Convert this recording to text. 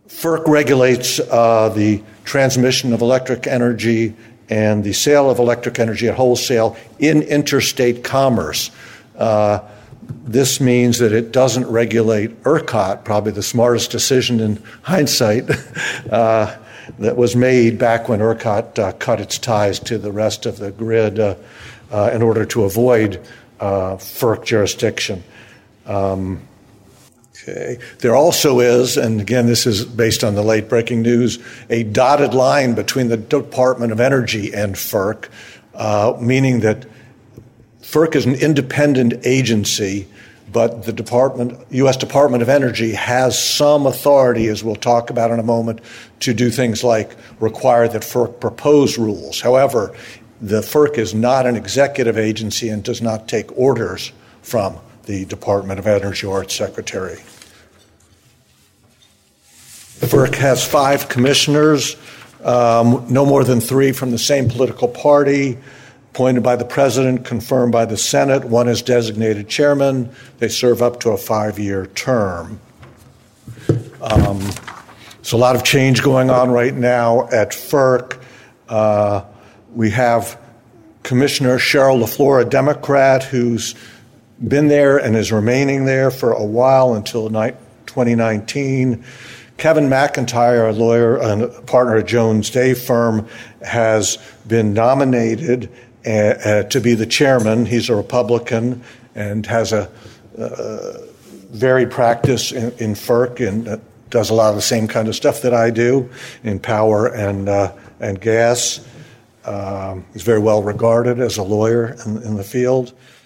FERC regulates the transmission of electric energy and the sale of electric energy at wholesale in interstate commerce. This means that it doesn't regulate ERCOT, probably the smartest decision in hindsight that was made back when ERCOT cut its ties to the rest of the grid in order to avoid FERC jurisdiction. Okay. There also is, and again, this is based on the late breaking news, a dotted line between the Department of Energy and FERC, meaning that FERC is an independent agency, but the U.S. Department of Energy has some authority, as we'll talk about in a moment, to do things like require that FERC propose rules. However, the FERC is not an executive agency and does not take orders from the Department of Energy or its secretary. The FERC has 5 commissioners, no more than 3 from the same political party, appointed by the president, confirmed by the Senate. 1 is designated chairman. They serve up to a 5-year term. So a lot of change going on right now at FERC. We have Commissioner Cheryl LaFleur, a Democrat, who's been there and is remaining there for a while until 2019. Kevin McIntyre, a lawyer and a partner at Jones Day firm, has been nominated to be the chairman. He's a Republican and has a varied practice in FERC and does a lot of the same kind of stuff that I do in power and gas. He's very well regarded as a lawyer in the field.